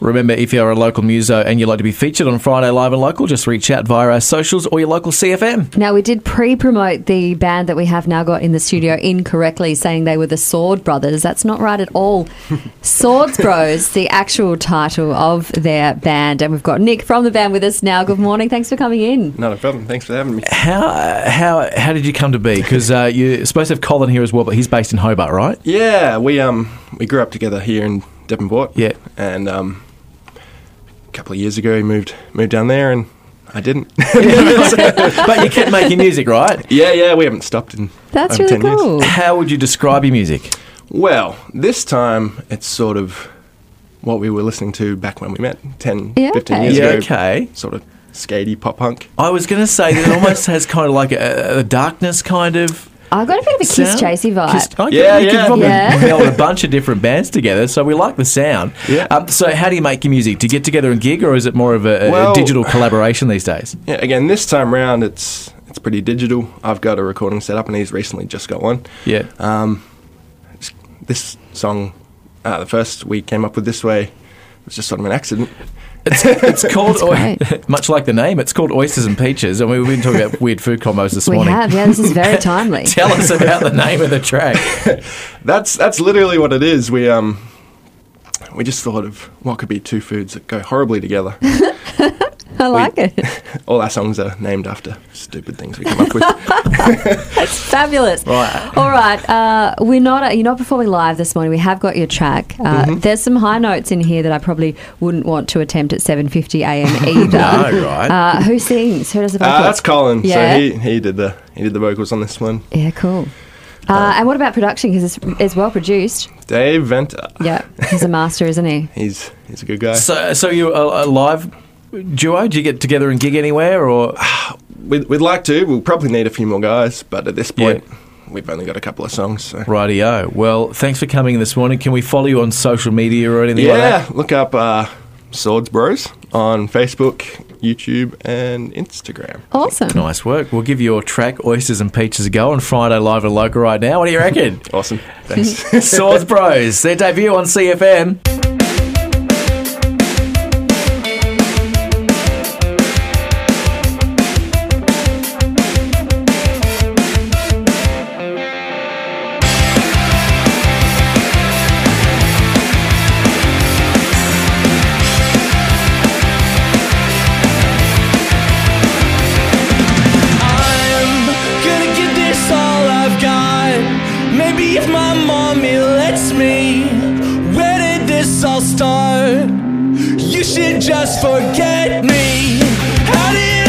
Remember, if you're a local muso and you'd like to be featured on Friday Live and Local, just reach out via our socials or your local CFM. Now, we did pre-promote the band that we have now got in the studio incorrectly, saying they were the Sword Brothers. That's not right at all. Swords Bros, the actual title of their band. And we've got Nick from the band with us now. Good morning. Thanks for coming in. Not a problem. Thanks for having me. How did you come to be? Because you're supposed to have Colin here as well, but he's based in Hobart, right? Yeah, we grew up together here in Devonport. Yeah. And a couple of years ago he moved down there and I didn't. But you kept making music, right? Yeah, we haven't stopped in That's over really 10 cool. years. How would you describe your music? Well, this time it's sort of what we were listening to back when we met 10, Yeah, 15 okay. years Yeah, ago. okay. Sort of skatey pop punk. I was going to say that it almost has kind of like a darkness kind of I got a bit of a Kiss sound. Chasey vibe. Yeah, You could yeah. probably Yeah. meld a bunch of different bands together, so we like the sound. Yeah. So how do you make your music? Do you get together and gig, or is it more of a Well- digital collaboration these days? Yeah, again, this time round it's pretty digital. I've got a recording set up and he's recently just got one. Yeah. This song, the first we came up with this way, was just sort of an accident. It's called, That's great. much like the name, it's called Oysters and Peaches, and we've been talking about weird food combos this We morning. have, yeah, this is very timely. Tell us about the name of the track. That's literally what it is. We just thought of what could be two foods that go horribly together. I like it. All our songs are named after stupid things we come up with. That's fabulous. Right. All right. You're not performing live this morning. We have got your track. There's some high notes in here that I probably wouldn't want to attempt at 7:50 a.m. either. No, right. Who sings? Who does the vocals? That's Colin. Yeah. So he did the vocals on this one. Yeah, cool. And what about production? Because it's well produced. Dave Venter. Yeah, he's a master, isn't he? He's a good guy. So you're a live duo? Do you get together and gig anywhere, or...? We'd like to. We'll probably need a few more guys, but at this point, we've only got a couple of songs. So. Rightio. Well, thanks for coming in this morning. Can we follow you on social media or anything like that? Yeah, look up Swords Bros on Facebook, YouTube, and Instagram. Awesome. Nice work. We'll give your track, Oysters and Peaches, a go on Friday Live and Local right now. What do you reckon? Awesome. Thanks. Swords Bros, their debut on CFM. Maybe if my mommy lets me, where did this all start? You should just forget me. How did